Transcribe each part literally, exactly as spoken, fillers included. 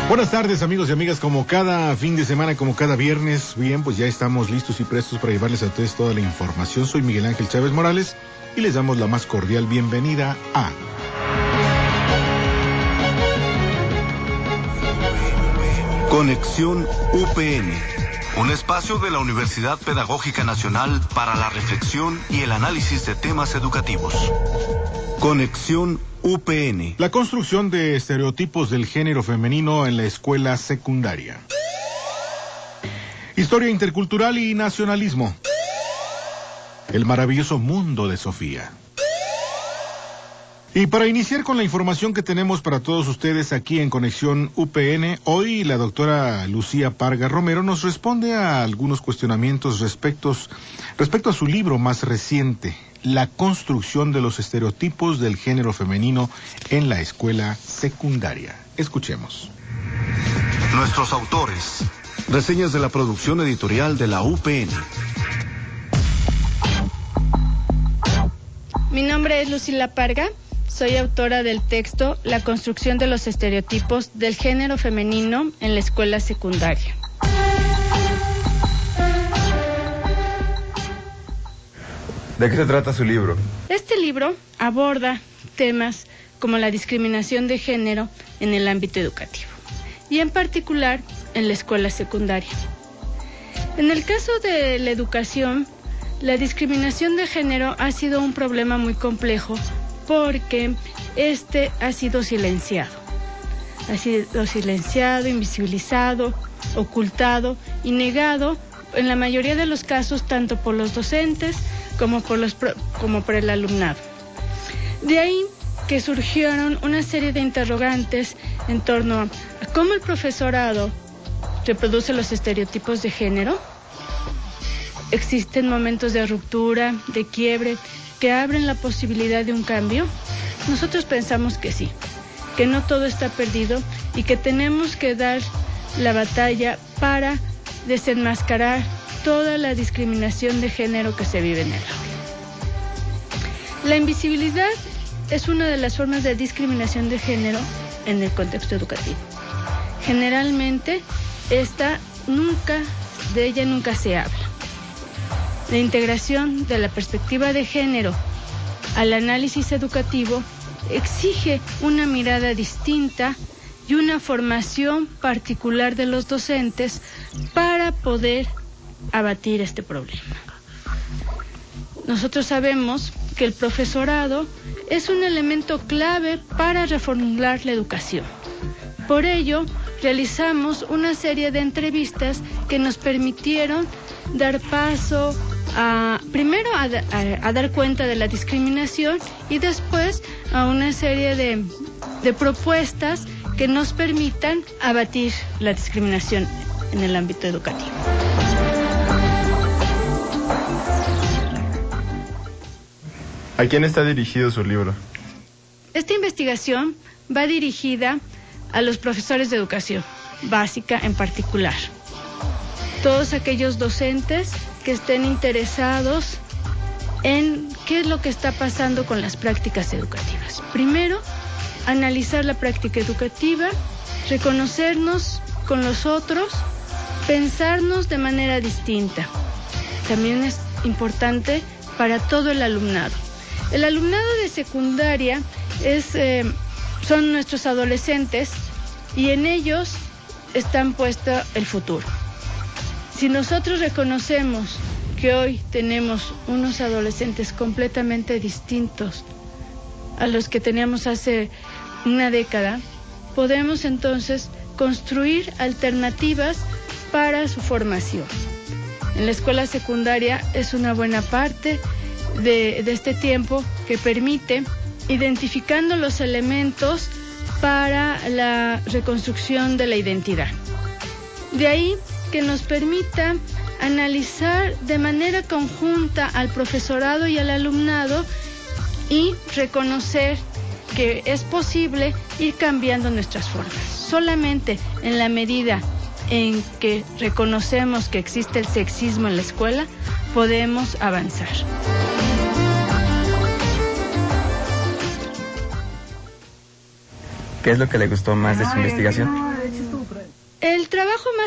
Buenas tardes, amigos y amigas, como cada fin de semana, como cada viernes. Bien, pues ya estamos listos y prestos para llevarles a ustedes toda la información. Soy Miguel Ángel Chávez Morales y les damos la más cordial bienvenida a... Conexión U P N, un espacio de la Universidad Pedagógica Nacional para la reflexión y el análisis de temas educativos. Conexión U P N. La construcción de estereotipos del género femenino en la escuela secundaria. Historia intercultural y nacionalismo. El maravilloso mundo de Sofía. Y para iniciar con la información que tenemos para todos ustedes aquí en Conexión U P N, hoy la doctora Lucía Parga Romero nos responde a algunos cuestionamientos respecto, respecto a su libro más reciente, La construcción de los estereotipos del género femenino en la escuela secundaria. Escuchemos. Nuestros autores. Reseñas de la producción editorial de la U P N. Mi nombre es Lucila Parga. Soy autora del texto La construcción de los estereotipos del género femenino en la escuela secundaria. ¿De qué se trata su libro? Este libro aborda temas como la discriminación de género en el ámbito educativo y en particular en la escuela secundaria. En el caso de la educación, la discriminación de género ha sido un problema muy complejo porque este ha sido silenciado. Ha sido silenciado, invisibilizado, ocultado y negado en la mayoría de los casos tanto por los docentes como por, los, como por el alumnado. De ahí que surgieron una serie de interrogantes en torno a cómo el profesorado reproduce los estereotipos de género. ¿Existen momentos de ruptura, de quiebre, que abren la posibilidad de un cambio? Nosotros pensamos que sí, que no todo está perdido y que tenemos que dar la batalla para desenmascarar toda la discriminación de género que se vive en el aula. La invisibilidad es una de las formas de discriminación de género en el contexto educativo. Generalmente, esta nunca, de ella nunca se habla. La integración de la perspectiva de género al análisis educativo exige una mirada distinta y una formación particular de los docentes para poder abatir este problema. Nosotros sabemos que el profesorado es un elemento clave para reformular la educación. Por ello, realizamos una serie de entrevistas que nos permitieron dar paso a, primero a, a, a dar cuenta de la discriminación y después a una serie de, de propuestas que nos permitan abatir la discriminación en el ámbito educativo. ¿A quién está dirigido su libro? Esta investigación va dirigida a los profesores de educación básica en particular. Todos aquellos docentes que estén interesados en qué es lo que está pasando con las prácticas educativas. Primero, analizar la práctica educativa, reconocernos con los otros, pensarnos de manera distinta. También es importante para todo el alumnado. El alumnado de secundaria es, eh, son nuestros adolescentes y en ellos están puesto el futuro. Si nosotros reconocemos que hoy tenemos unos adolescentes completamente distintos a los que teníamos hace una década, podemos entonces construir alternativas para su formación. En la escuela secundaria es una buena parte de, de este tiempo que permite, identificando los elementos para la reconstrucción de la identidad. De ahí que nos permita analizar de manera conjunta al profesorado y al alumnado y reconocer que es posible ir cambiando nuestras formas. Solamente en la medida en que reconocemos que existe el sexismo en la escuela, podemos avanzar. ¿Qué es lo que le gustó más de su investigación?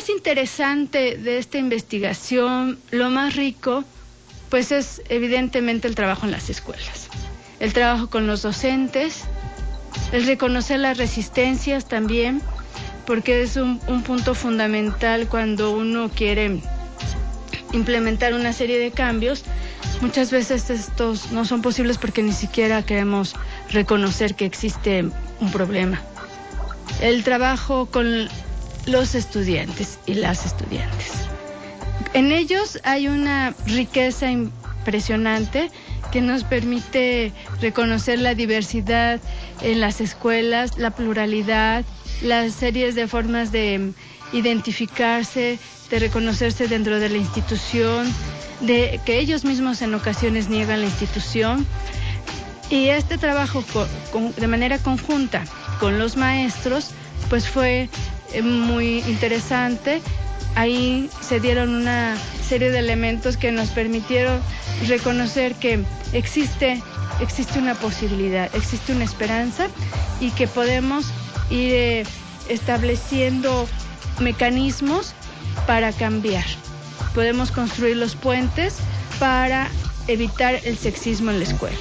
más interesante de esta investigación, lo más rico, pues es evidentemente el trabajo en las escuelas. El trabajo con los docentes, el reconocer las resistencias también, porque es un, un punto fundamental cuando uno quiere implementar una serie de cambios. Muchas veces estos no son posibles porque ni siquiera queremos reconocer que existe un problema. El trabajo con los estudiantes y las estudiantes. En ellos hay una riqueza impresionante que nos permite reconocer la diversidad en las escuelas, la pluralidad, las series de formas de identificarse, de reconocerse dentro de la institución, de que ellos mismos en ocasiones niegan la institución. Y este trabajo con, con, de manera conjunta con los maestros, pues fue eh, muy interesante. Ahí se dieron una serie de elementos que nos permitieron reconocer que existe, existe una posibilidad, existe una esperanza y que podemos ir eh, estableciendo mecanismos para cambiar. Podemos construir los puentes para evitar el sexismo en la escuela.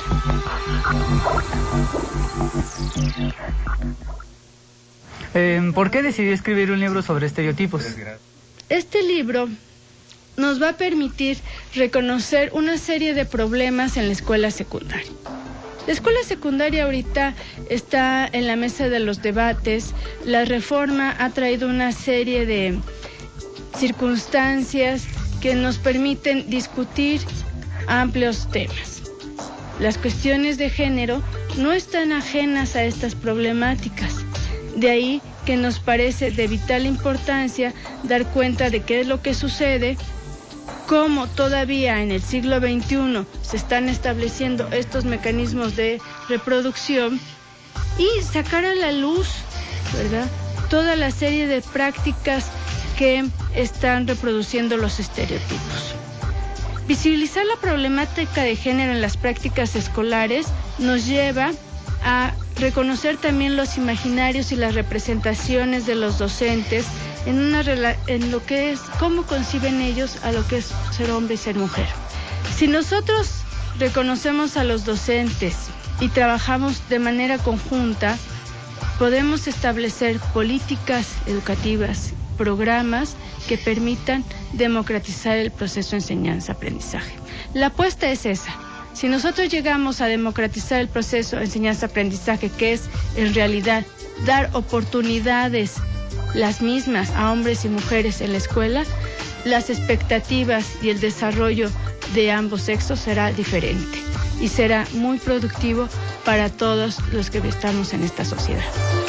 Eh, ¿Por qué decidí escribir un libro sobre estereotipos? Este libro nos va a permitir reconocer una serie de problemas en la escuela secundaria. La escuela secundaria ahorita está en la mesa de los debates. La reforma ha traído una serie de circunstancias que nos permiten discutir amplios temas. Las cuestiones de género no están ajenas a estas problemáticas. De ahí que nos parece de vital importancia dar cuenta de qué es lo que sucede, cómo todavía en el siglo veintiuno se están estableciendo estos mecanismos de reproducción y sacar a la luz, ¿verdad?, toda la serie de prácticas que están reproduciendo los estereotipos. Visibilizar la problemática de género en las prácticas escolares nos lleva a reconocer también los imaginarios y las representaciones de los docentes en, una, en lo que es, cómo conciben ellos a lo que es ser hombre y ser mujer. Si nosotros reconocemos a los docentes y trabajamos de manera conjunta, podemos establecer políticas educativas, programas que permitan democratizar el proceso de enseñanza-aprendizaje. La apuesta es esa. Si nosotros llegamos a democratizar el proceso de enseñanza-aprendizaje, que es en realidad dar oportunidades las mismas a hombres y mujeres en la escuela, las expectativas y el desarrollo de ambos sexos será diferente y será muy productivo para todos los que estamos en esta sociedad.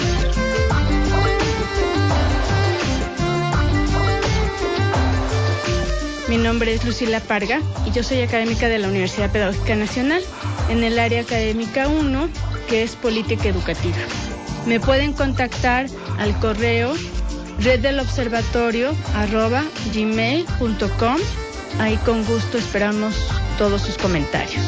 Mi nombre es Lucila Parga y yo soy académica de la Universidad Pedagógica Nacional en el área académica uno, que es política educativa. Me pueden contactar al correo reddelobservatorio arroba gmail punto com. Ahí con gusto esperamos todos sus comentarios.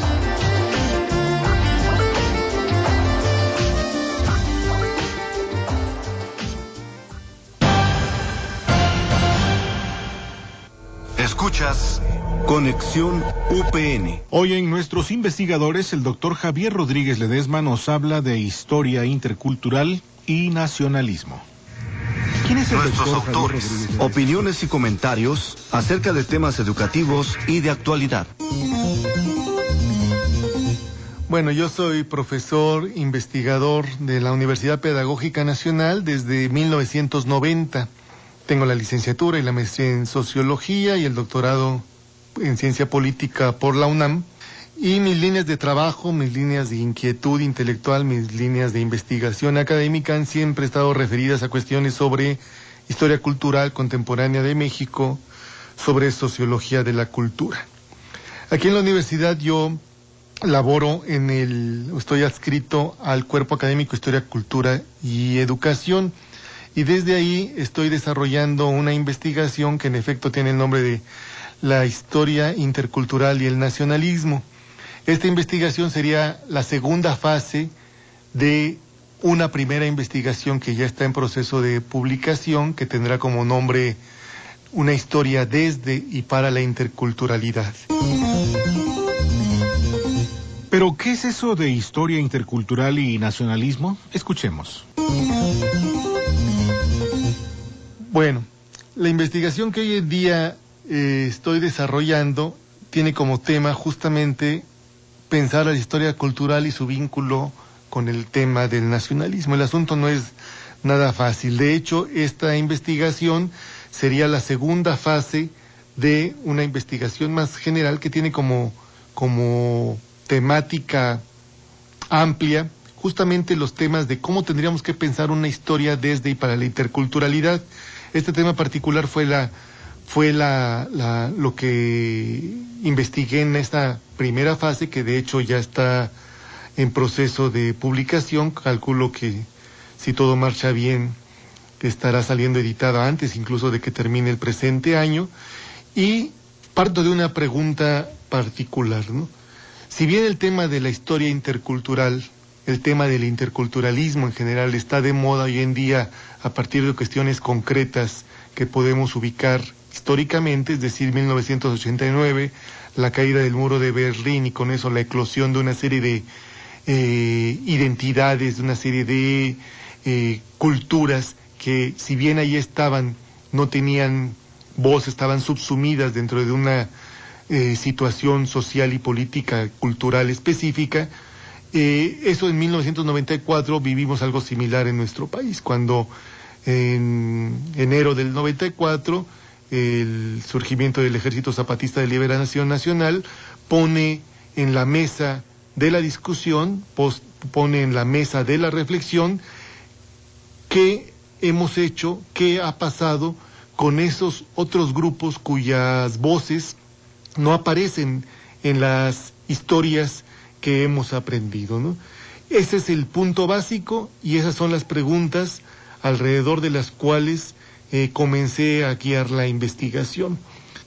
Escuchas Conexión U P N. Hoy en Nuestros Investigadores, el doctor Javier Rodríguez Ledesma nos habla de historia intercultural y nacionalismo. ¿Quién es el Nuestros doctor autores, Javier Rodríguez Ledesma? Opiniones y comentarios acerca de temas educativos y de actualidad. Bueno, yo soy profesor investigador de la Universidad Pedagógica Nacional desde mil novecientos noventa. Tengo la licenciatura y la maestría en Sociología y el doctorado en Ciencia Política por la UNAM. Y mis líneas de trabajo, mis líneas de inquietud intelectual, mis líneas de investigación académica han siempre estado referidas a cuestiones sobre historia cultural contemporánea de México, sobre sociología de la cultura. Aquí en la universidad yo laboro en el, estoy adscrito al Cuerpo Académico Historia, Cultura y Educación. Y desde ahí estoy desarrollando una investigación que en efecto tiene el nombre de la historia intercultural y el nacionalismo. Esta investigación sería la segunda fase de una primera investigación que ya está en proceso de publicación, que tendrá como nombre una historia desde y para la interculturalidad. ¿Pero qué es eso de historia intercultural y nacionalismo? Escuchemos. Bueno, la investigación que hoy en día eh, estoy desarrollando tiene como tema justamente pensar la historia cultural y su vínculo con el tema del nacionalismo. El asunto no es nada fácil. De hecho, esta investigación sería la segunda fase de una investigación más general que tiene como, como temática amplia justamente los temas de cómo tendríamos que pensar una historia desde y para la interculturalidad. Este tema particular fue la fue la, la lo que investigué en esta primera fase, que de hecho ya está en proceso de publicación. Calculo que si todo marcha bien estará saliendo editada antes incluso de que termine el presente año, y parto de una pregunta particular, ¿no? Si bien el tema de la historia intercultural, el tema del interculturalismo en general está de moda hoy en día a partir de cuestiones concretas que podemos ubicar históricamente, es decir, mil novecientos ochenta y nueve, la caída del muro de Berlín y con eso la eclosión de una serie de eh, identidades, de una serie de eh, culturas que si bien ahí estaban, no tenían voz, estaban subsumidas dentro de una eh, situación social y política cultural específica. Eh, eso en mil novecientos noventa y cuatro vivimos algo similar en nuestro país, cuando en enero del noventa y cuatro el surgimiento del Ejército Zapatista de Liberación Nacional pone en la mesa de la discusión, post, pone en la mesa de la reflexión qué hemos hecho, qué ha pasado con esos otros grupos cuyas voces no aparecen en las historias que hemos aprendido, ¿no? Ese es el punto básico y esas son las preguntas alrededor de las cuales eh, comencé a guiar la investigación.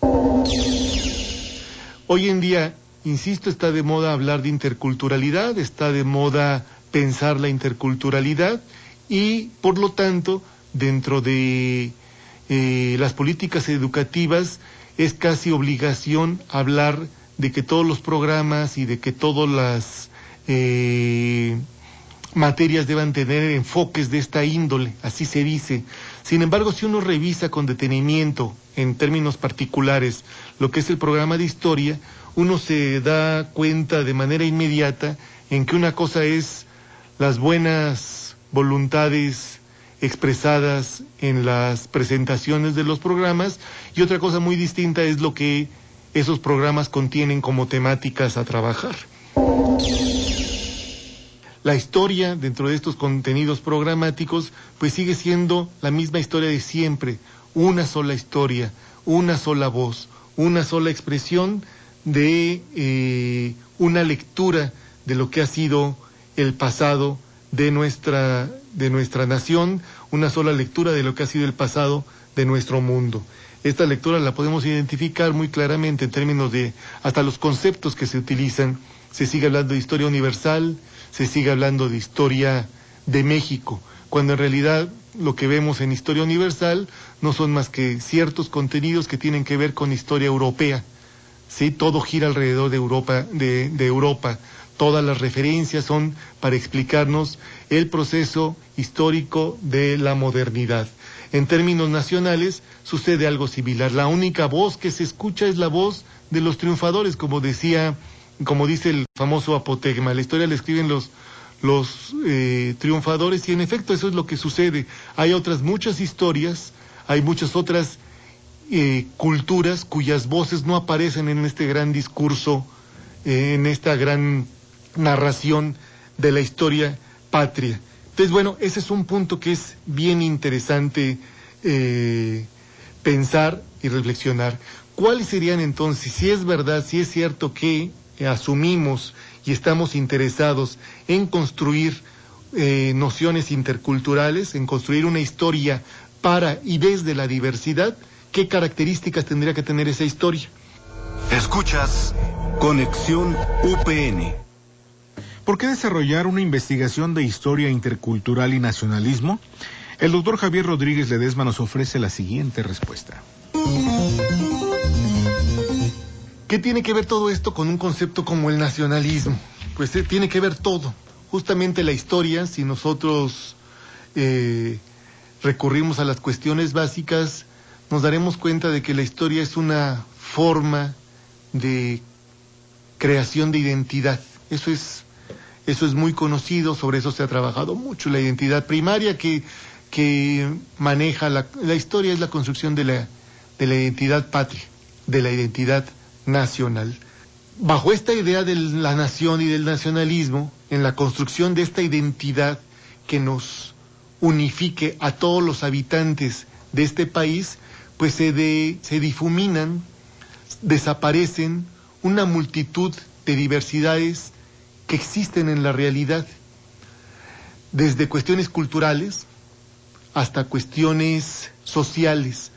Hoy en día, insisto, está de moda hablar de interculturalidad, está de moda pensar la interculturalidad y, por lo tanto, dentro de eh, las políticas educativas es casi obligación hablar de que todos los programas y de que todas las eh, materias deban tener enfoques de esta índole, así se dice. Sin embargo, si uno revisa con detenimiento, en términos particulares, lo que es el programa de historia, uno se da cuenta de manera inmediata en que una cosa es las buenas voluntades expresadas en las presentaciones de los programas y otra cosa muy distinta es lo que esos programas contienen como temáticas a trabajar. La historia dentro de estos contenidos programáticos pues sigue siendo la misma historia de siempre, una sola historia, una sola voz, una sola expresión de eh, una lectura de lo que ha sido el pasado de nuestra, de nuestra nación, una sola lectura de lo que ha sido el pasado de nuestro mundo. Esta lectura la podemos identificar muy claramente en términos de hasta los conceptos que se utilizan. Se sigue hablando de historia universal, se sigue hablando de historia de México, cuando en realidad lo que vemos en historia universal no son más que ciertos contenidos que tienen que ver con historia europea. Sí, todo gira alrededor de Europa, de, de Europa. Todas las referencias son para explicarnos el proceso histórico de la modernidad. En términos nacionales sucede algo similar. La única voz que se escucha es la voz de los triunfadores, como decía, como dice el famoso apotegma. La historia la escriben los, los eh, triunfadores y en efecto eso es lo que sucede. Hay otras muchas historias, hay muchas otras eh, culturas cuyas voces no aparecen en este gran discurso, eh, en esta gran narración de la historia patria. Entonces, bueno, ese es un punto que es bien interesante eh, pensar y reflexionar. ¿Cuáles serían entonces, si es verdad, si es cierto que eh, asumimos y estamos interesados en construir eh, nociones interculturales, en construir una historia para y desde la diversidad, qué características tendría que tener esa historia? Escuchas Conexión U P N. ¿Por qué desarrollar una investigación de historia intercultural y nacionalismo? El doctor Javier Rodríguez Ledesma nos ofrece la siguiente respuesta. ¿Qué tiene que ver todo esto con un concepto como el nacionalismo? Pues eh, tiene que ver todo. Justamente la historia, si nosotros eh, recurrimos a las cuestiones básicas, nos daremos cuenta de que la historia es una forma de creación de identidad. Eso es, eso es muy conocido, sobre eso se ha trabajado mucho. La identidad primaria que, que maneja la, la historia es la construcción de la, de la identidad patria, de la identidad nacional. Bajo esta idea de la nación y del nacionalismo, en la construcción de esta identidad que nos unifique a todos los habitantes de este país, pues se, de, se difuminan, desaparecen una multitud de diversidades que existen en la realidad, desde cuestiones culturales hasta cuestiones sociales.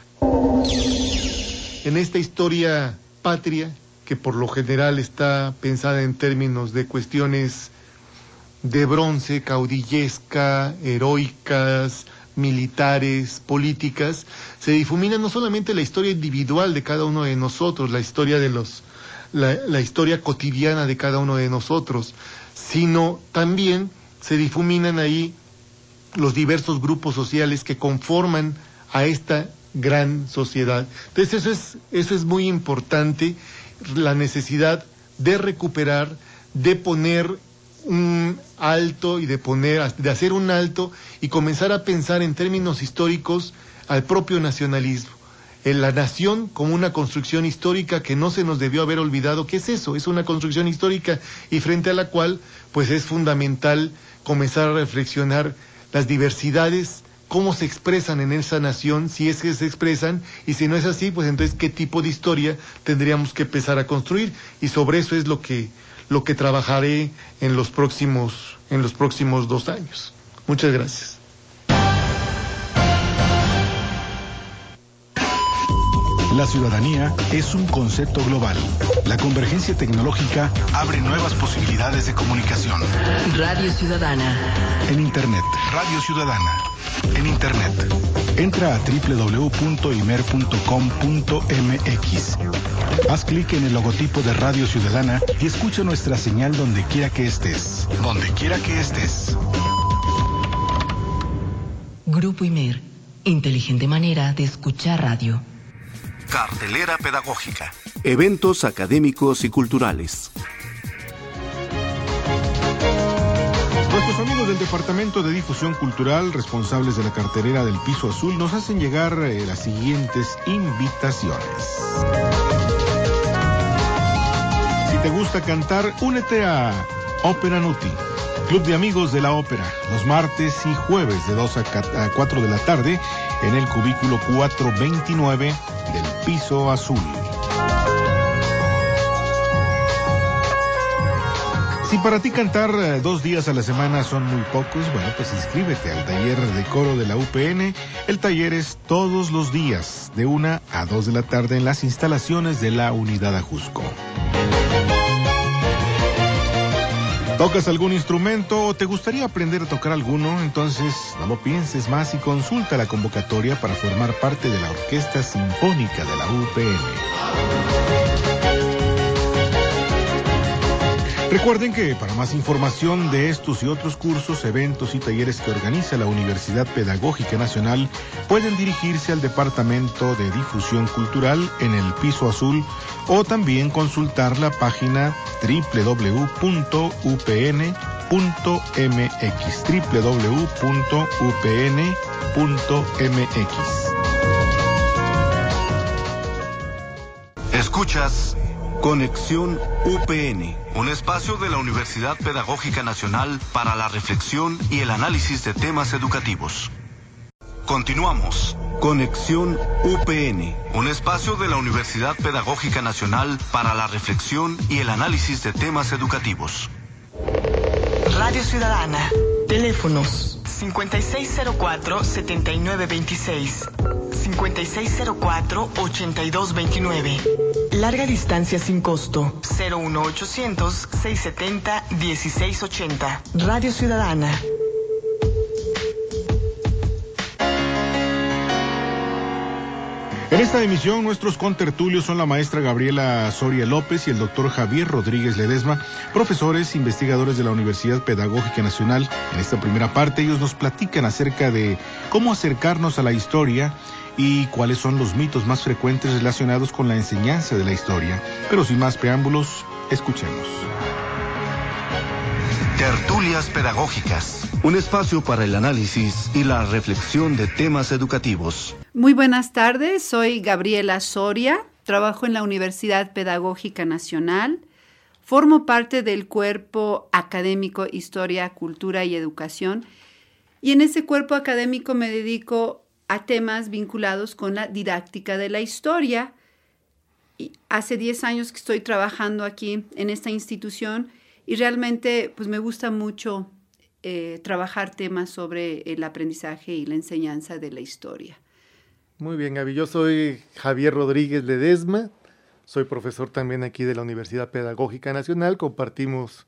En esta historia patria, que por lo general está pensada en términos de cuestiones de bronce, caudillesca, heroicas, militares, políticas, se difumina no solamente la historia individual de cada uno de nosotros, la historia de los, la, la historia cotidiana de cada uno de nosotros, sino también se difuminan ahí los diversos grupos sociales que conforman a esta gran sociedad. Entonces eso es, eso es muy importante, la necesidad de recuperar, de poner un alto y de poner, de hacer un alto y comenzar a pensar en términos históricos al propio nacionalismo. En la nación como una construcción histórica que no se nos debió haber olvidado. ¿Qué es eso? Es una construcción histórica y frente a la cual pues es fundamental comenzar a reflexionar las diversidades, cómo se expresan en esa nación, si es que se expresan, y si no es así, pues entonces qué tipo de historia tendríamos que empezar a construir, y sobre eso es lo que, lo que trabajaré en los próximos, en los próximos dos años. Muchas gracias. La ciudadanía es un concepto global. La convergencia tecnológica abre nuevas posibilidades de comunicación. Radio Ciudadana. En Internet. Radio Ciudadana. En Internet. Entra a doble u doble u doble u punto imer punto com punto m x. Haz clic en el logotipo de Radio Ciudadana y escucha nuestra señal donde quiera que estés. Donde quiera que estés. Grupo Imer. Inteligente manera de escuchar radio. Cartelera pedagógica. Eventos académicos y culturales. Nuestros amigos del Departamento de Difusión Cultural, responsables de la cartelera del Piso Azul, nos hacen llegar eh, las siguientes invitaciones. Si te gusta cantar, únete a Ópera Nuti, Club de Amigos de la Ópera, los martes y jueves de dos a cuatro de la tarde en el cubículo cuatrocientos veintinueve del Piso Azul. Si para ti cantar eh, dos días a la semana son muy pocos, bueno, pues inscríbete al taller de coro de la U P N. El taller es todos los días, de una a dos de la tarde en las instalaciones de la Unidad Ajusco. ¿Tocas algún instrumento o te gustaría aprender a tocar alguno? Entonces no lo pienses más y consulta la convocatoria para formar parte de la Orquesta Sinfónica de la U P N. Recuerden que para más información de estos y otros cursos, eventos y talleres que organiza la Universidad Pedagógica Nacional, pueden dirigirse al Departamento de Difusión Cultural en el Piso Azul o también consultar la página doble u doble u doble u punto u p n punto m x, doble u doble u doble u punto u p n punto m x. Escuchas Conexión U P N, un espacio de la Universidad Pedagógica Nacional para la reflexión y el análisis de temas educativos. Continuamos. Conexión U P N, un espacio de la Universidad Pedagógica Nacional para la reflexión y el análisis de temas educativos. Radio Ciudadana. Teléfonos cincuenta y seis cero cuatro, setenta y nueve veintiséis, cincuenta y seis cero cuatro, ochenta y dos veintinueve. Larga distancia sin costo. cero uno ochocientos, seiscientos setenta, dieciséis ochenta. Radio Ciudadana. En esta emisión, nuestros contertulios son la maestra Gabriela Soria López y el doctor Javier Rodríguez Ledesma, profesores investigadores de la Universidad Pedagógica Nacional. En esta primera parte, ellos nos platican acerca de cómo acercarnos a la historia y cuáles son los mitos más frecuentes relacionados con la enseñanza de la historia. Pero sin más preámbulos, escuchemos. Tertulias Pedagógicas, un espacio para el análisis y la reflexión de temas educativos. Muy buenas tardes, soy Gabriela Soria, trabajo en la Universidad Pedagógica Nacional, formo parte del cuerpo académico Historia, Cultura y Educación, y en ese cuerpo académico me dedico a temas vinculados con la didáctica de la historia. Y hace diez años que estoy trabajando aquí en esta institución y realmente pues me gusta mucho eh, trabajar temas sobre el aprendizaje y la enseñanza de la historia. Muy bien, Gaby. Yo soy Javier Rodríguez Ledesma, soy profesor también aquí de la Universidad Pedagógica Nacional, compartimos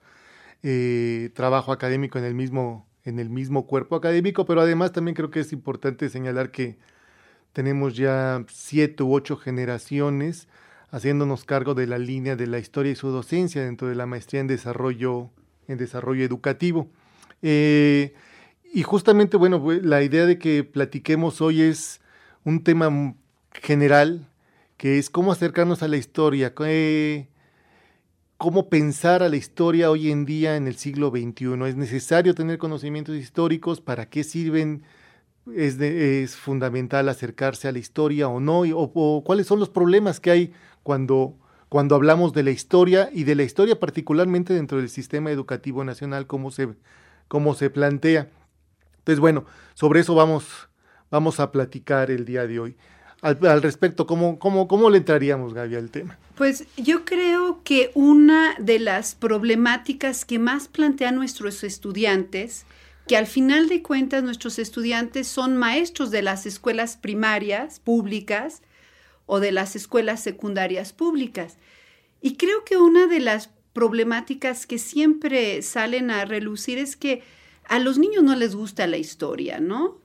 eh, trabajo académico en el mismo, en el mismo cuerpo académico, pero además también creo que es importante señalar que tenemos ya siete u ocho generaciones haciéndonos cargo de la línea de la historia y su docencia dentro de la maestría en desarrollo, en desarrollo educativo. Eh, y justamente, bueno, la idea de que platiquemos hoy es un tema general, que es cómo acercarnos a la historia, eh, cómo pensar a la historia hoy en día en el siglo veintiuno. ¿Es necesario tener conocimientos históricos? ¿Para qué sirven? ¿Es, de, es fundamental acercarse a la historia o no? ¿O, o cuáles son los problemas que hay cuando, cuando hablamos de la historia y de la historia particularmente dentro del sistema educativo nacional, cómo se, cómo se plantea? Entonces, bueno, sobre eso vamos, vamos a platicar el día de hoy. Al, al respecto, ¿cómo, cómo, ¿cómo le entraríamos, Gaby, al tema? Pues yo creo que una de las problemáticas que más plantean nuestros estudiantes, que al final de cuentas nuestros estudiantes son maestros de las escuelas primarias públicas o de las escuelas secundarias públicas. Y creo que una de las problemáticas que siempre salen a relucir es que a los niños no les gusta la historia, ¿no?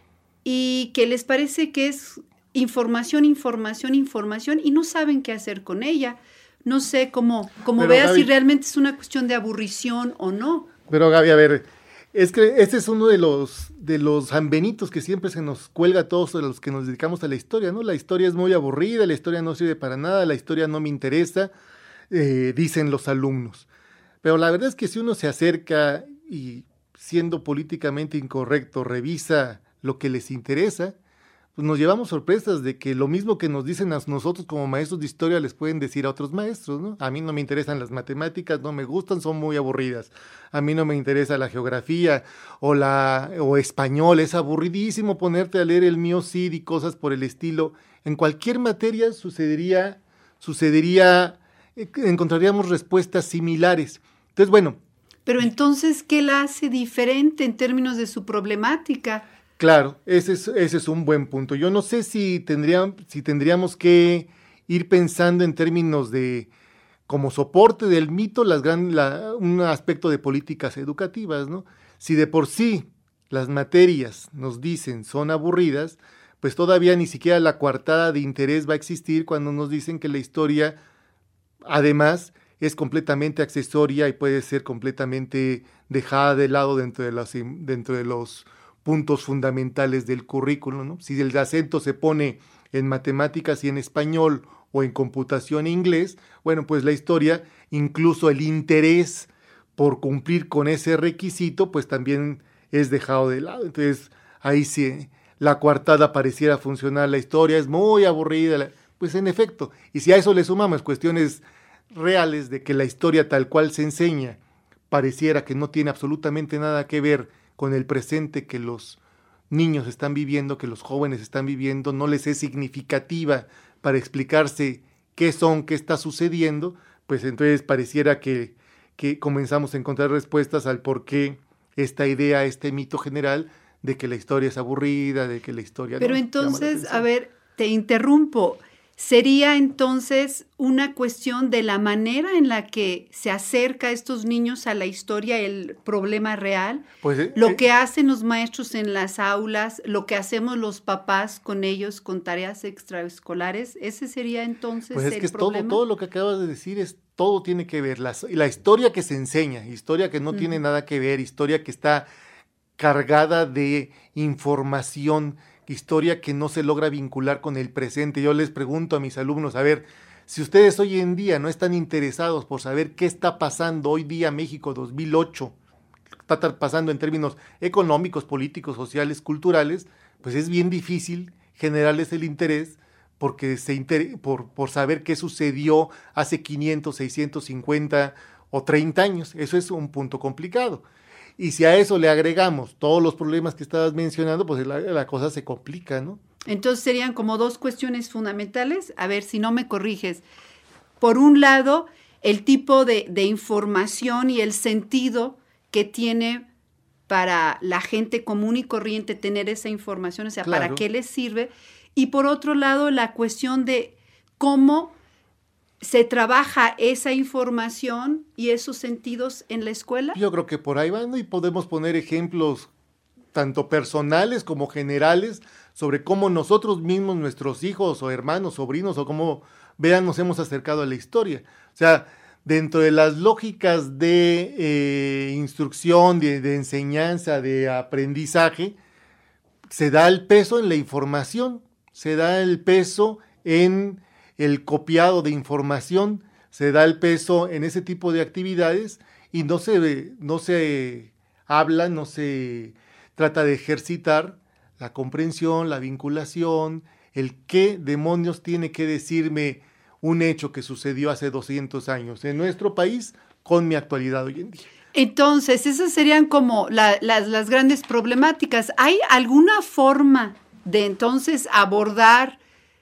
Y que les parece que es información, información, información y no saben qué hacer con ella. No sé cómo, cómo veas Gaby, si realmente es una cuestión de aburrición o no. Pero Gaby, a ver, es que este es uno de los, de los sanbenitos que siempre se nos cuelga a todos los que nos dedicamos a la historia, ¿no? La historia es muy aburrida, la historia no sirve para nada, la historia no me interesa, eh, dicen los alumnos. Pero la verdad es que si uno se acerca y siendo políticamente incorrecto revisa lo que les interesa, pues nos llevamos sorpresas de que lo mismo que nos dicen a nosotros como maestros de historia les pueden decir a otros maestros, ¿no? A mí no me interesan las matemáticas, no me gustan, son muy aburridas. A mí no me interesa la geografía o la o español, es aburridísimo ponerte a leer el mío Cid y cosas por el estilo. En cualquier materia sucedería, sucedería, encontraríamos respuestas similares. Entonces, bueno. Pero entonces, ¿qué la hace diferente en términos de su problemática? Claro, ese es, ese es un buen punto. Yo no sé si, tendría, si tendríamos que ir pensando en términos de, como soporte del mito, las gran, la, un aspecto de políticas educativas, ¿no? Si de por sí las materias nos dicen son aburridas, pues todavía ni siquiera la coartada de interés va a existir cuando nos dicen que la historia, además, es completamente accesoria y puede ser completamente dejada de lado dentro de los, dentro de los puntos fundamentales del currículo, ¿no? Si el acento se pone en matemáticas y en español o en computación e inglés, bueno, pues la historia, incluso el interés por cumplir con ese requisito, pues también es dejado de lado. Entonces, ahí sí, la coartada pareciera funcionar, la historia es muy aburrida, pues en efecto, y si a eso le sumamos cuestiones reales de que la historia tal cual se enseña pareciera que no tiene absolutamente nada que ver con el presente que los niños están viviendo, que los jóvenes están viviendo, no les es significativa para explicarse qué son, qué está sucediendo, pues entonces pareciera que, que comenzamos a encontrar respuestas al por qué esta idea, este mito general de que la historia es aburrida, de que la historia... Pero no entonces, a ver, te interrumpo. sería entonces una cuestión de la manera en la que se acerca a estos niños a la historia, el problema real, pues, eh, lo eh, que hacen los maestros en las aulas, lo que hacemos los papás con ellos con tareas extraescolares. Ese sería entonces pues es el que es problema. todo, todo lo que acabas de decir es todo tiene que ver, la, la historia que se enseña, historia que no uh-huh. tiene nada que ver, historia que está cargada de información, historia que no se logra vincular con el presente. Yo les pregunto a mis alumnos, a ver, si ustedes hoy en día no están interesados por saber qué está pasando hoy día México dos mil ocho, está pasando en términos económicos, políticos, sociales, culturales, pues es bien difícil generarles el interés porque se inter- por, por saber qué sucedió hace quinientos, seiscientos cincuenta o treinta años. Eso es un punto complicado. Y si a eso le agregamos todos los problemas que estabas mencionando, pues la, la cosa se complica, ¿no? Entonces serían como dos cuestiones fundamentales, a ver si no me corriges. Por un lado, el tipo de, de información y el sentido que tiene para la gente común y corriente tener esa información, o sea, claro. ¿para qué les sirve? Y por otro lado, la cuestión de cómo se trabaja esa información y esos sentidos en la escuela. Yo creo que por ahí van, ¿no? Y podemos poner ejemplos tanto personales como generales sobre cómo nosotros mismos, nuestros hijos o hermanos, sobrinos o como vean, nos hemos acercado a la historia. O sea, dentro de las lógicas de eh, instrucción, de, de enseñanza, de aprendizaje, se da el peso en la información, se da el peso en el copiado de información, se da el peso en ese tipo de actividades y no se, no se habla, no se trata de ejercitar la comprensión, la vinculación, el qué demonios tiene que decirme un hecho que sucedió hace doscientos años en nuestro país con mi actualidad hoy en día. Entonces, esas serían como la, las, las grandes problemáticas. ¿Hay alguna forma de entonces abordar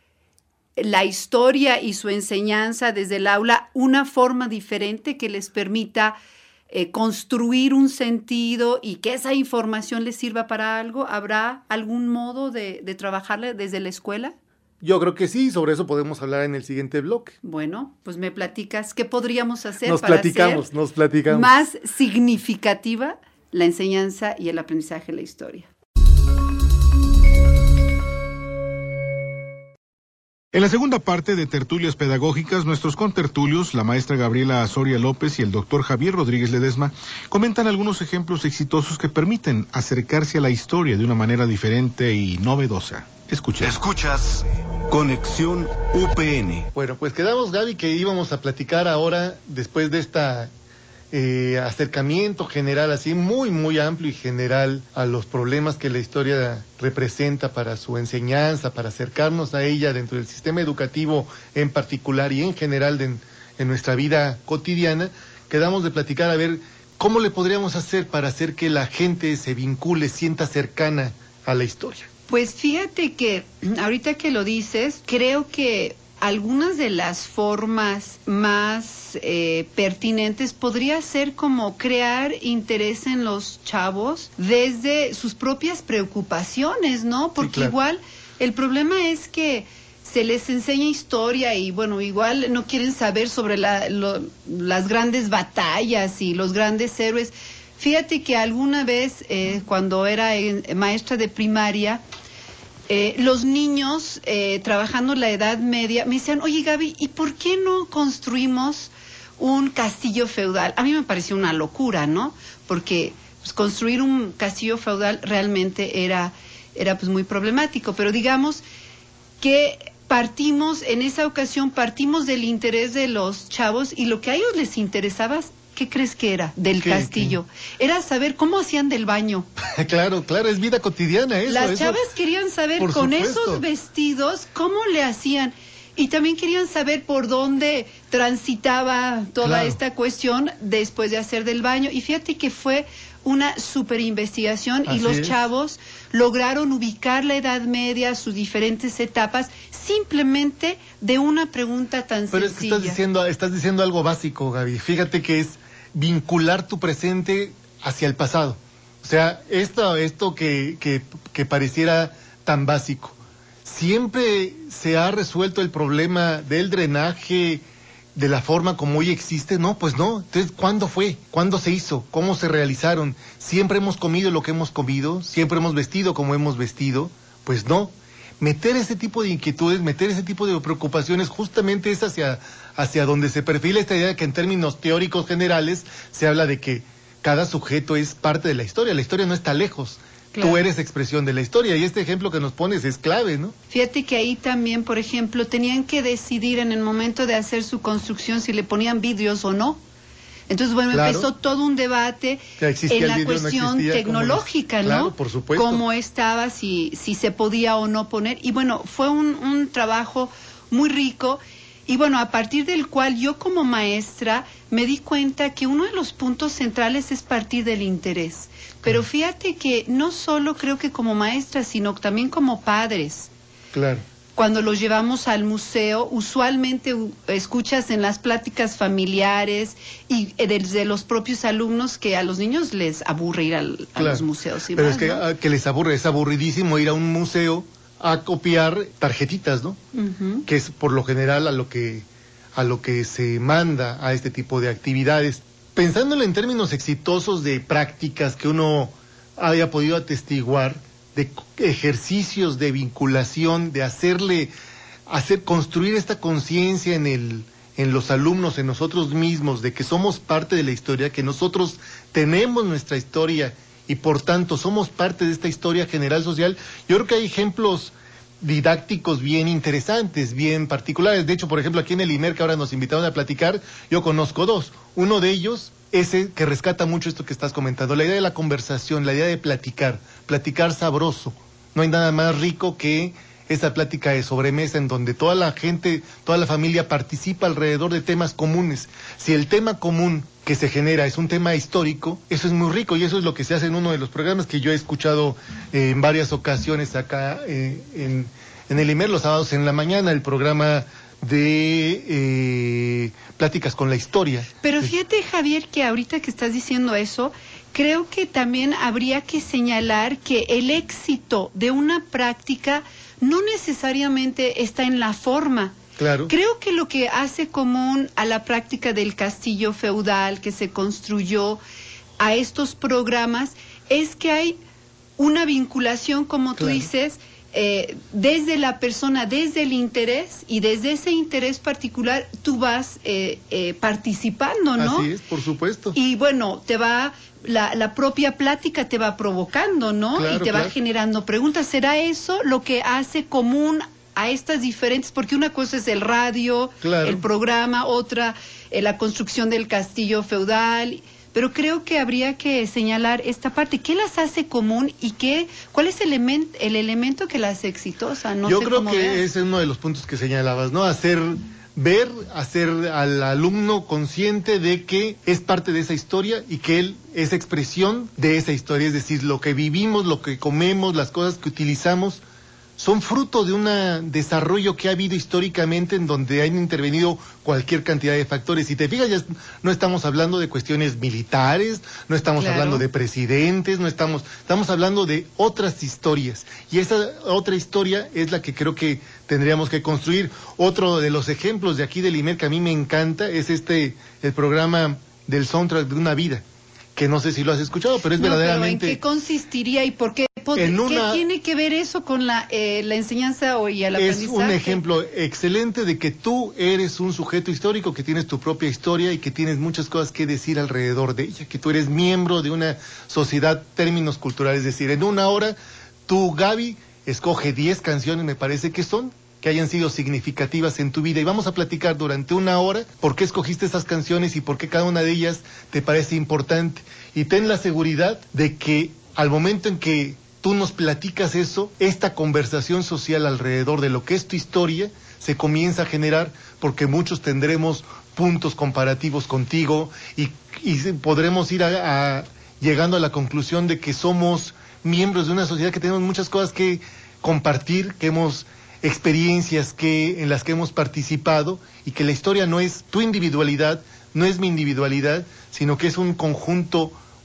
la historia y su enseñanza desde el aula, una forma diferente que les permita eh, construir un sentido y que esa información les sirva para algo? ¿Habrá algún modo de, de trabajarla desde la escuela? Yo creo que sí, sobre eso podemos hablar en el siguiente bloque. Bueno, pues me platicas qué podríamos hacer nos para platicamos, hacer nos platicamos. más significativa la enseñanza y el aprendizaje de la historia. En la segunda parte de Tertulias Pedagógicas, nuestros contertulios, la maestra Gabriela Soria López y el doctor Javier Rodríguez Ledesma, comentan algunos ejemplos exitosos que permiten acercarse a la historia de una manera diferente y novedosa. Escucha. Escuchas Conexión U P N. Bueno, pues quedamos, Gaby, que íbamos a platicar ahora, después de esta eh, acercamiento general, así muy, muy amplio y general a los problemas que la historia representa para su enseñanza, para acercarnos a ella dentro del sistema educativo en particular y en general de, en nuestra vida cotidiana. Quedamos de platicar a ver cómo le podríamos hacer para hacer que la gente se vincule, sienta cercana a la historia. Pues fíjate que ahorita que lo dices, creo que algunas de las formas más eh, pertinentes podría ser como crear interés en los chavos desde sus propias preocupaciones, ¿no? Porque sí, claro. Igual el problema es que se les enseña historia y bueno, igual no quieren saber sobre la, lo, las grandes batallas y los grandes héroes. Fíjate que alguna vez, eh, cuando era eh, maestra de primaria, eh, los niños eh, trabajando en la Edad Media me decían, oye Gaby, ¿y por qué no construimos un castillo feudal? A mí me pareció una locura, ¿no? Porque pues, construir un castillo feudal realmente era, era pues, muy problemático, pero digamos que partimos, en esa ocasión partimos del interés de los chavos y lo que a ellos les interesaba, ¿qué crees que era? Del ¿Qué, castillo. ¿Qué? Era saber cómo hacían del baño. Claro, claro, es vida cotidiana eso. Las eso, chavas querían saber con supuesto. Esos vestidos cómo le hacían. Y también querían saber por dónde transitaba toda claro. esta cuestión después de hacer del baño. Y fíjate que fue una super investigación y los es. chavos lograron ubicar la Edad Media, sus diferentes etapas, simplemente de una pregunta tan Pero sencilla. Pero es que estás diciendo, estás diciendo algo básico, Gaby. Fíjate que es vincular tu presente hacia el pasado. O sea, esto, esto que, que, que pareciera tan básico. ¿siempre se ha resuelto el problema del drenaje de la forma como hoy existe? No, pues no. Entonces, ¿cuándo fue? ¿Cuándo se hizo? ¿Cómo se realizaron? ¿Siempre hemos comido lo que hemos comido? ¿Siempre hemos vestido como hemos vestido? Pues no. Meter ese tipo de inquietudes, meter ese tipo de preocupaciones, justamente es hacia, hacia donde se perfila esta idea de que en términos teóricos generales se habla de que cada sujeto es parte de la historia. La historia no está lejos. Claro. Tú eres expresión de la historia, y este ejemplo que nos pones es clave, ¿no? Fíjate que ahí también, por ejemplo, tenían que decidir en el momento de hacer su construcción si le ponían vidrios o no. Entonces, bueno, claro, empezó todo un debate en la cuestión no tecnológica, ¿no? Claro, por supuesto. Cómo estaba, si, si se podía o no poner. Y bueno, fue un, un trabajo muy rico. Y bueno, a partir del cual yo como maestra me di cuenta que uno de los puntos centrales es partir del interés. Pero fíjate que no solo creo que como maestra, sino también como padres. Claro. Cuando los llevamos al museo, usualmente uh, escuchas en las pláticas familiares y eh, desde los propios alumnos que a los niños les aburre ir al, claro, a los museos. Y pero más, es que, ¿no? a, que les aburre, es aburridísimo ir a un museo a copiar tarjetitas, ¿no? Uh-huh. Que es por lo general a lo que, a lo que se manda a este tipo de actividades. Pensándolo en términos exitosos de prácticas que uno haya podido atestiguar, de ejercicios de vinculación, de hacerle, hacer construir esta conciencia en el, en los alumnos, en nosotros mismos, de que somos parte de la historia, que nosotros tenemos nuestra historia y por tanto somos parte de esta historia general social. Yo creo que hay ejemplos didácticos bien interesantes, bien particulares. De hecho, por ejemplo, aquí en el I M E R, que ahora nos invitaron a platicar, yo conozco dos. Uno de ellos, ese que rescata mucho esto que estás comentando, la idea de la conversación, la idea de platicar, platicar sabroso. No hay nada más rico que esa plática de sobremesa en donde toda la gente, toda la familia participa alrededor de temas comunes. Si el tema común que se genera es un tema histórico, eso es muy rico, y eso es lo que se hace en uno de los programas que yo he escuchado eh, en varias ocasiones acá eh, en, en el I M E R, los sábados en la mañana, el programa de eh, Pláticas con la Historia. Pero fíjate, Javier, que ahorita que estás diciendo eso, creo que también habría que señalar que el éxito de una práctica no necesariamente está en la forma. Claro. Creo que lo que hace común a la práctica del castillo feudal que se construyó, a estos programas, es que hay una vinculación, como tú claro. dices, eh, desde la persona, desde el interés, y desde ese interés particular tú vas eh, eh, participando, ¿no? Así es, por supuesto. Y bueno, te va... La, la propia plática te va provocando, ¿no? Claro, y te claro. va generando preguntas. ¿Será eso lo que hace común a estas diferentes? Porque una cosa es el radio, claro. el programa, otra eh, la construcción del castillo feudal. Pero creo que habría que señalar esta parte. ¿Qué las hace común y qué, cuál es el, element, el elemento que las hace exitosa? No Yo sé creo cómo que veas. ese es uno de los puntos que señalabas, ¿no? Hacer... ver, hacer al alumno consciente de que es parte de esa historia y que él es expresión de esa historia, es decir, lo que vivimos, lo que comemos, las cosas que utilizamos, son fruto de un desarrollo que ha habido históricamente en donde han intervenido cualquier cantidad de factores. Si te fijas, ya no estamos hablando de cuestiones militares, no estamos claro. hablando de presidentes, no estamos, estamos hablando de otras historias. Y esa otra historia es la que creo que tendríamos que construir. Otro de los ejemplos de aquí del I M E R que a mí me encanta es este, el programa del soundtrack de una vida, que no sé si lo has escuchado, pero es no, verdaderamente... Pero ¿en qué consistiría y por qué? En una, ¿Qué tiene que ver eso con la, eh, la enseñanza o, y el aprendizaje? Es un ejemplo excelente de que tú eres un sujeto histórico, que tienes tu propia historia y que tienes muchas cosas que decir alrededor de ella, que tú eres miembro de una sociedad, términos culturales, es decir, en una hora, tú, Gaby, escoge diez canciones, me parece que son, que hayan sido significativas en tu vida, y vamos a platicar durante una hora por qué escogiste esas canciones y por qué cada una de ellas te parece importante. Y ten la seguridad de que al momento en que tú nos platicas eso, esta conversación social alrededor de lo que es tu historia se comienza a generar, porque muchos tendremos puntos comparativos contigo y, y podremos ir a, a, llegando a la conclusión de que somos miembros de una sociedad que tenemos muchas cosas que compartir, que hemos experiencias que en las que hemos participado, y que la historia no es tu individualidad, no es mi individualidad, sino que es un conjunto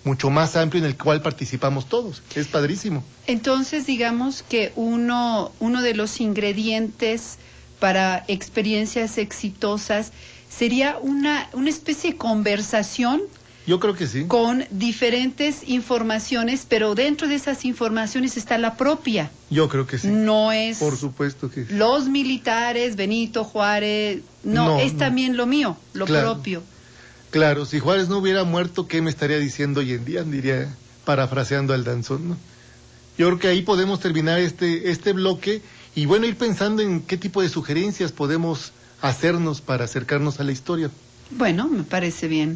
mucho más amplio en el cual participamos todos. Es padrísimo. Entonces, digamos que uno, uno de los ingredientes para experiencias exitosas sería una, una especie de conversación. Yo creo que sí. Con diferentes informaciones, pero dentro de esas informaciones está la propia. Yo creo que sí. No es... Por supuesto que sí. Los militares, Benito Juárez, no, no es no. también lo mío, lo claro. propio. Claro, si Juárez no hubiera muerto, ¿qué me estaría diciendo hoy en día? Diría, parafraseando al Danzón, ¿no? Yo creo que ahí podemos terminar este, este bloque y bueno, ir pensando en qué tipo de sugerencias podemos hacernos para acercarnos a la historia. Bueno, me parece bien.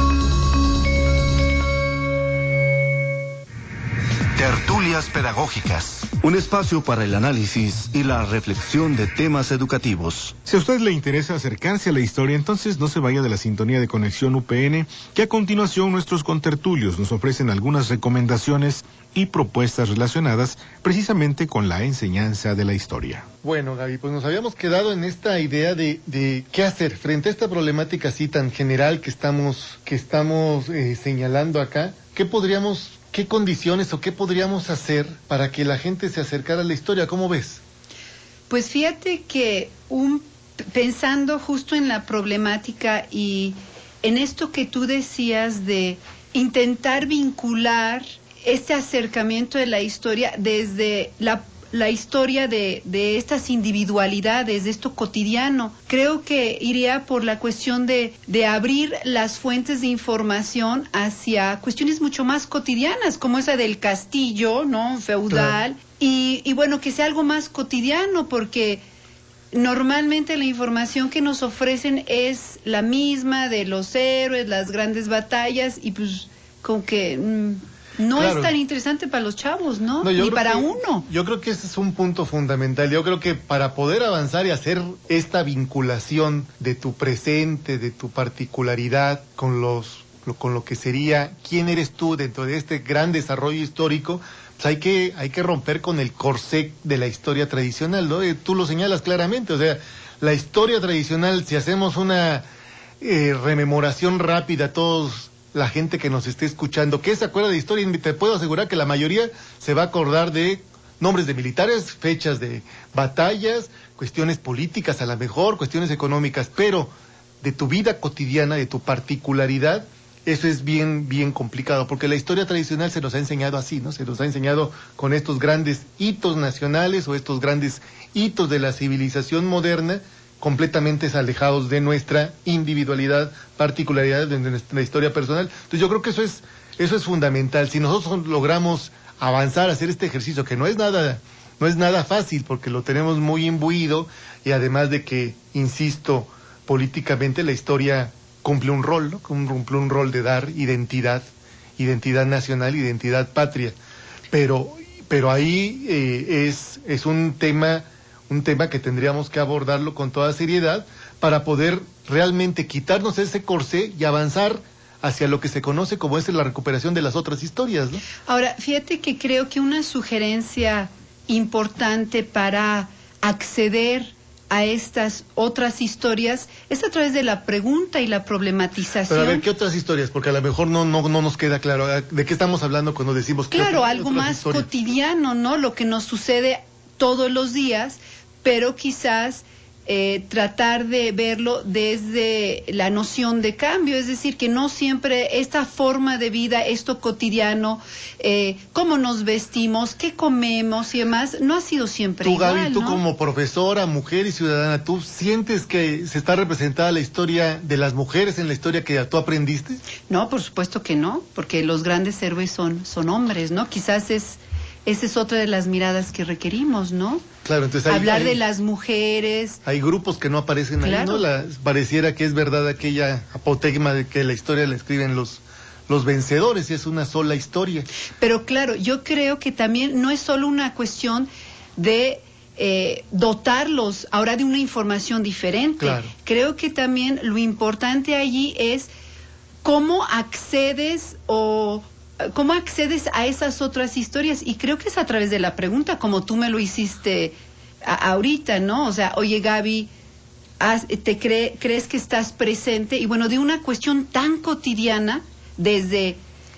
Tertulias pedagógicas, un espacio para el análisis y la reflexión de temas educativos. Si a usted le interesa acercarse a la historia, entonces no se vaya de la sintonía de Conexión U P N, que a continuación nuestros contertulios nos ofrecen algunas recomendaciones y propuestas relacionadas precisamente con la enseñanza de la historia. Bueno, Gaby, pues nos habíamos quedado en esta idea de, de qué hacer frente a esta problemática así tan general que estamos, que estamos eh, señalando acá. ¿Qué podríamos... ¿Qué condiciones o qué podríamos hacer para que la gente se acercara a la historia? ¿Cómo ves? Pues fíjate que un, pensando justo en la problemática y en esto que tú decías de intentar vincular este acercamiento de la historia desde la la historia de, de estas individualidades, de esto cotidiano. Creo que iría por la cuestión de, de abrir las fuentes de información hacia cuestiones mucho más cotidianas, como esa del castillo, ¿no? Feudal. Claro. Y, y bueno, que sea algo más cotidiano, porque normalmente la información que nos ofrecen es la misma de los héroes, las grandes batallas, y pues como que... Mmm, No claro. es tan interesante para los chavos, ¿no? no Ni para que, uno. Yo creo que ese es un punto fundamental. Yo creo que para poder avanzar y hacer esta vinculación de tu presente, de tu particularidad con los lo, con lo que sería quién eres tú dentro de este gran desarrollo histórico, pues hay que hay que romper con el corsé de la historia tradicional, ¿no? Tú lo señalas claramente, o sea, la historia tradicional, si hacemos una eh, rememoración rápida, todos la gente que nos esté escuchando, que se acuerda de historia, te puedo asegurar que la mayoría se va a acordar de nombres de militares, fechas de batallas, cuestiones políticas a lo mejor, cuestiones económicas, pero de tu vida cotidiana, de tu particularidad, eso es bien, bien complicado, porque la historia tradicional se nos ha enseñado así, ¿no? Se nos ha enseñado con estos grandes hitos nacionales o estos grandes hitos de la civilización moderna, completamente alejados de nuestra individualidad, particularidad de nuestra historia personal. Entonces yo creo que eso es eso es fundamental. Si nosotros logramos avanzar, hacer este ejercicio, que no es nada no es nada fácil, porque lo tenemos muy imbuido, y además de que, insisto, políticamente la historia cumple un rol, ¿no? Cumple un rol de dar identidad, identidad nacional, identidad patria. Pero pero ahí eh, es es un tema un tema que tendríamos que abordarlo con toda seriedad para poder realmente quitarnos ese corsé y avanzar hacia lo que se conoce como es la recuperación de las otras historias, ¿no? Ahora, fíjate que creo que una sugerencia importante para acceder a estas otras historias es a través de la pregunta y la problematización. Pero a ver, ¿qué otras historias? Porque a lo mejor no no no nos queda claro de qué estamos hablando cuando decimos que claro, otras, algo otras más historias. Cotidiano, ¿no? Lo que nos sucede todos los días, pero quizás eh, tratar de verlo desde la noción de cambio, es decir, que no siempre esta forma de vida, esto cotidiano, eh, cómo nos vestimos, qué comemos y demás, no ha sido siempre tú, igual, Gaby, tú ¿no? como profesora, mujer y ciudadana, ¿tú sientes que se está representada la historia de las mujeres en la historia que tú aprendiste? No, por supuesto que no, porque los grandes héroes son, son hombres, ¿no? Quizás es... Esa es otra de las miradas que requerimos, ¿no? Claro, entonces hay, hablar hay, de las mujeres. Hay grupos que no aparecen claro. ahí, ¿no? La, pareciera que es verdad aquella apotegma de que la historia la escriben los, los vencedores y es una sola historia. Pero claro, yo creo que también no es solo una cuestión de eh, dotarlos ahora de una información diferente. Claro. Creo que también lo importante allí es cómo accedes o... ¿Cómo accedes a esas otras historias? Y creo que es a través de la pregunta, como tú me lo hiciste a, ahorita, ¿no? O sea, oye, Gaby, has, ¿te cree, crees que estás presente? Y bueno, de una cuestión tan cotidiana, desde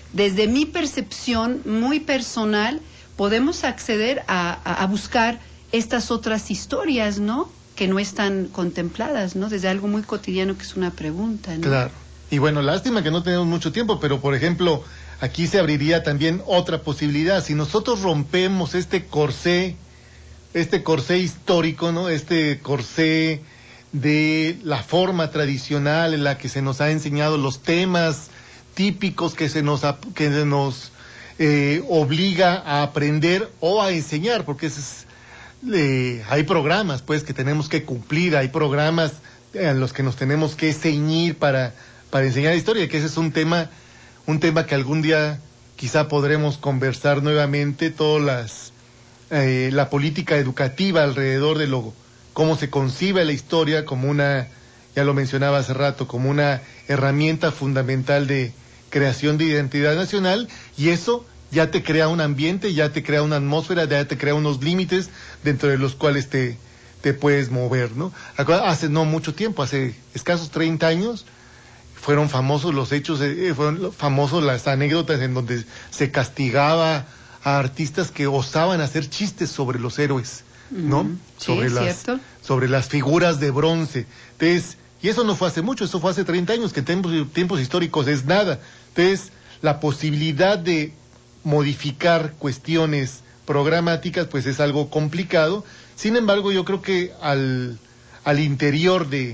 desde mi percepción muy personal, podemos acceder a, a, a buscar estas otras historias, ¿no? Que no están contempladas, ¿no? Desde algo muy cotidiano que es una pregunta, ¿no? Claro. Y bueno, lástima que no tenemos mucho tiempo, pero por ejemplo, aquí se abriría también otra posibilidad. Si nosotros rompemos este corsé, este corsé histórico, ¿no? Este corsé de la forma tradicional en la que se nos ha enseñado los temas típicos que se nos, que se nos eh, obliga a aprender o a enseñar, porque es, eh, hay programas pues que tenemos que cumplir, hay programas en los que nos tenemos que ceñir para, para enseñar historia, que ese es un tema, un tema que algún día quizá podremos conversar nuevamente, todas las eh, la política educativa alrededor de lo cómo se concibe la historia como una, ya lo mencionaba hace rato, como una herramienta fundamental de creación de identidad nacional, y eso ya te crea un ambiente, ya te crea una atmósfera, ya te crea unos límites dentro de los cuales te, te puedes mover, ¿no? Hace no mucho tiempo, hace escasos treinta años, fueron famosos los hechos, eh, fueron famosos las anécdotas en donde se castigaba a artistas que osaban hacer chistes sobre los héroes, ¿no? Mm, sí, sobre es las cierto. sobre las figuras de bronce. Entonces, y eso no fue hace mucho, eso fue hace treinta años, que en tiempos, tiempos históricos es nada. Entonces, la posibilidad de modificar cuestiones programáticas, pues es algo complicado. Sin embargo, yo creo que al, al interior de,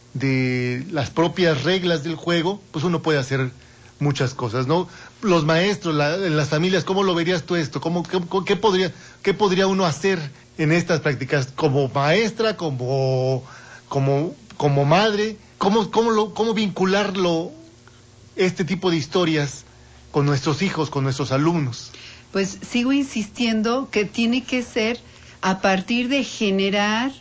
de las propias reglas del juego, pues uno puede hacer muchas cosas, ¿no? Los maestros, la, las familias, ¿cómo lo verías tú esto? ¿Cómo, qué, qué, podría, ¿Qué podría uno hacer en estas prácticas? Como maestra, como, como, como madre, ¿cómo, cómo, lo, cómo vincularlo, este tipo de historias, con nuestros hijos, con nuestros alumnos? Pues sigo insistiendo que tiene que ser a partir de generar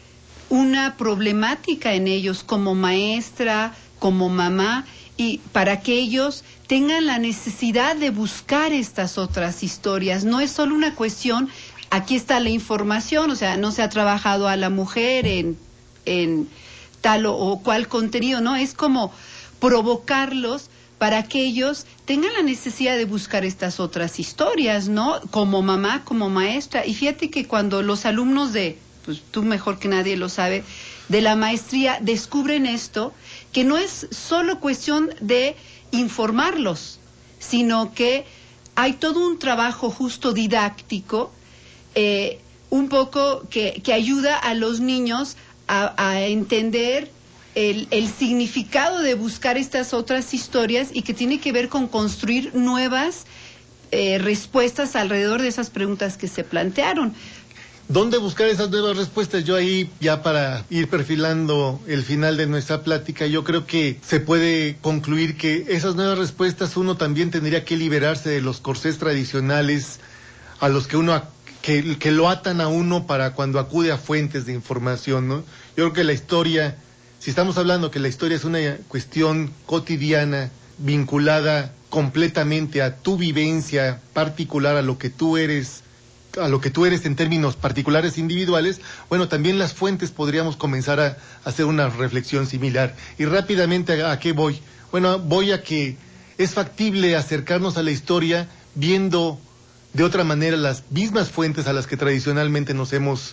una problemática en ellos como maestra, como mamá, y para que ellos tengan la necesidad de buscar estas otras historias. No es solo una cuestión, aquí está la información, o sea, no se ha trabajado a la mujer en, en tal o, o cual contenido, ¿no? Es como provocarlos para que ellos tengan la necesidad de buscar estas otras historias, ¿no? Como mamá, como maestra. Y fíjate que cuando los alumnos de, pues tú mejor que nadie lo sabe, de la maestría descubren esto, que no es solo cuestión de informarlos, sino que hay todo un trabajo justo didáctico, eh, un poco que, que ayuda a los niños a, a entender el, el significado de buscar estas otras historias y que tiene que ver con construir nuevas eh, respuestas alrededor de esas preguntas que se plantearon. ¿Dónde buscar esas nuevas respuestas? Yo ahí, ya para ir perfilando el final de nuestra plática, yo creo que se puede concluir que esas nuevas respuestas uno también tendría que liberarse de los corsés tradicionales a los que uno que, que lo atan a uno para cuando acude a fuentes de información, ¿no? Yo creo que la historia, si estamos hablando que la historia es una cuestión cotidiana, vinculada completamente a tu vivencia particular, a lo que tú eres, a lo que tú eres en términos particulares individuales, bueno, también las fuentes podríamos comenzar a, a hacer una reflexión similar. Y rápidamente, ¿a, a qué voy? Bueno, voy a que es factible acercarnos a la historia viendo de otra manera las mismas fuentes a las que tradicionalmente nos hemos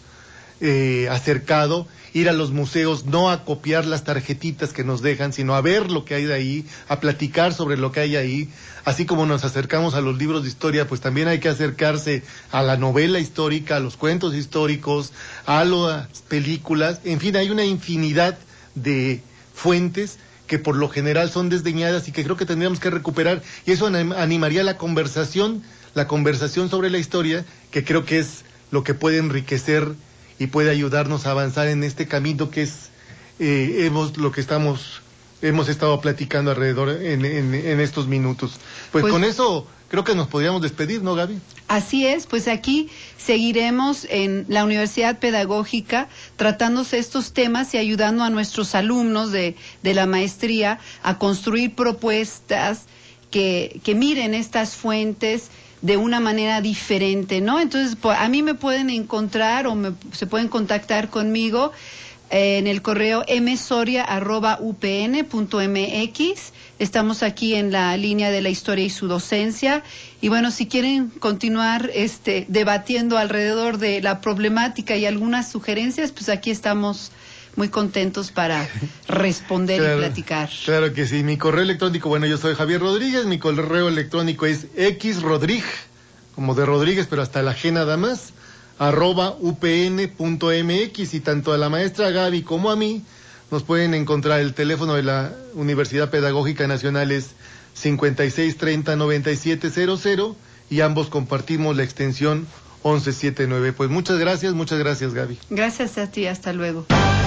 eh, acercado, ir a los museos, no a copiar las tarjetitas que nos dejan, sino a ver lo que hay de ahí, a platicar sobre lo que hay ahí. Así como nos acercamos a los libros de historia, pues también hay que acercarse a la novela histórica, a los cuentos históricos, a las películas. En fin, hay una infinidad de fuentes que por lo general son desdeñadas y que creo que tendríamos que recuperar, y eso animaría la conversación, la conversación sobre la historia, que creo que es lo que puede enriquecer y puede ayudarnos a avanzar en este camino que es eh, hemos lo que estamos hemos estado platicando alrededor en, en, en estos minutos. Pues, pues con eso creo que nos podríamos despedir, ¿no, Gaby? Así es, pues aquí seguiremos en la Universidad Pedagógica tratándose estos temas y ayudando a nuestros alumnos de, de la maestría a construir propuestas que, que miren estas fuentes de una manera diferente, ¿no? Entonces, a mí me pueden encontrar o me, se pueden contactar conmigo en el correo msoria arroba u p n punto m x. Estamos aquí en la línea de la historia y su docencia. Y bueno, si quieren continuar este, debatiendo alrededor de la problemática y algunas sugerencias, pues aquí estamos muy contentos para responder claro, y platicar. Claro que sí. Mi correo electrónico, bueno, yo soy Javier Rodríguez, mi correo electrónico es xrodrig, como de Rodríguez, pero hasta la G nada más, arroba upn.mx, y tanto a la maestra Gaby como a mí nos pueden encontrar. El teléfono de la Universidad Pedagógica Nacional es cincuenta y seis treinta noventa y siete cero cero y ambos compartimos la extensión once setenta y nueve. Pues muchas gracias, muchas gracias, Gaby. Gracias a ti, hasta luego.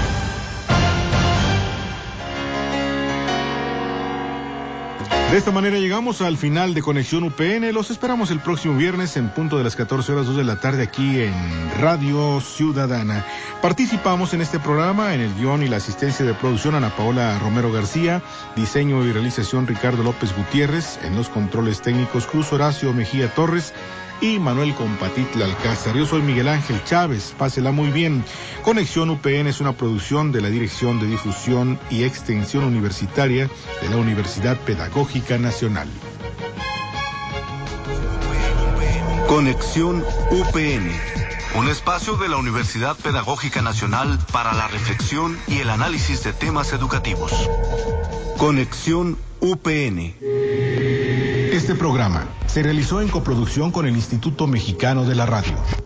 De esta manera llegamos al final de Conexión U P N. Los esperamos el próximo viernes en punto de las catorce horas dos de la tarde aquí en Radio Ciudadana. Participamos en este programa en el guión y la asistencia de producción Ana Paola Romero García, diseño y realización Ricardo López Gutiérrez, en los controles técnicos Cruz Horacio Mejía Torres y Manuel Compatitla Alcázar. Yo soy Miguel Ángel Chávez, pásela muy bien. Conexión U P N es una producción de la Dirección de Difusión y Extensión Universitaria de la Universidad Pedagógica Nacional. Conexión U P N, un espacio de la Universidad Pedagógica Nacional para la reflexión y el análisis de temas educativos. Conexión U P N. Este programa se realizó en coproducción con el Instituto Mexicano de la Radio.